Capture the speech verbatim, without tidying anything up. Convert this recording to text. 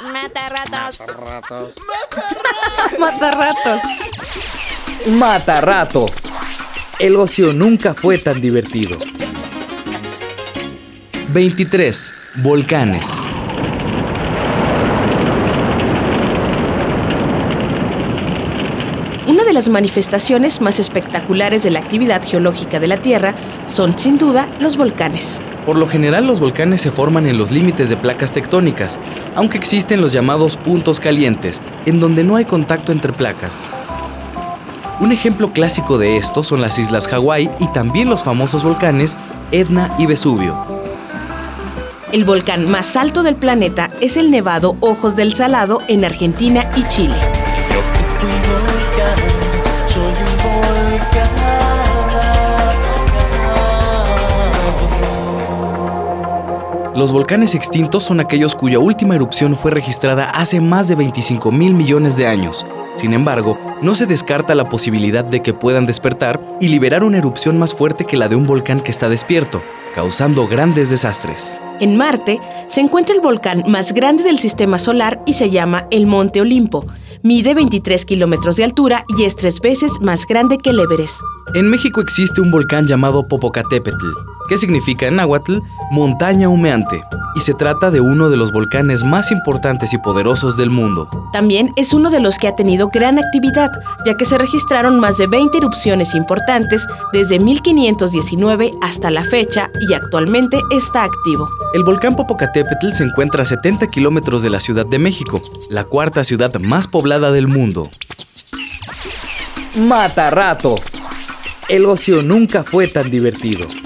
Mata ratos. Mata ratos. Mata ratos. El ocio nunca fue tan divertido. veintitrés. Volcanes. Una de las manifestaciones más espectaculares de la actividad geológica de la Tierra son, sin duda, los volcanes. Por lo general, los volcanes se forman en los límites de placas tectónicas, aunque existen los llamados puntos calientes, en donde no hay contacto entre placas. Un ejemplo clásico de esto son las islas Hawái y también los famosos volcanes Etna y Vesubio. El volcán más alto del planeta es el Nevado Ojos del Salado en Argentina y Chile. Los volcanes extintos son aquellos cuya última erupción fue registrada hace más de veinticinco mil millones de años. Sin embargo, no se descarta la posibilidad de que puedan despertar y liberar una erupción más fuerte que la de un volcán que está despierto, causando grandes desastres. En Marte se encuentra el volcán más grande del sistema solar y se llama el Monte Olimpo. Mide veintitrés kilómetros de altura y es tres veces más grande que el Everest. En México existe un volcán llamado Popocatépetl, que significa en náhuatl montaña humeante, y se trata de uno de los volcanes más importantes y poderosos del mundo. También es uno de los que ha tenido gran actividad, ya que se registraron más de veinte erupciones importantes desde mil quinientos diecinueve hasta la fecha y actualmente está activo. El volcán Popocatépetl se encuentra a setenta kilómetros de la Ciudad de México, la cuarta ciudad más poblada del mundo. Mata ratos. El ocio nunca fue tan divertido.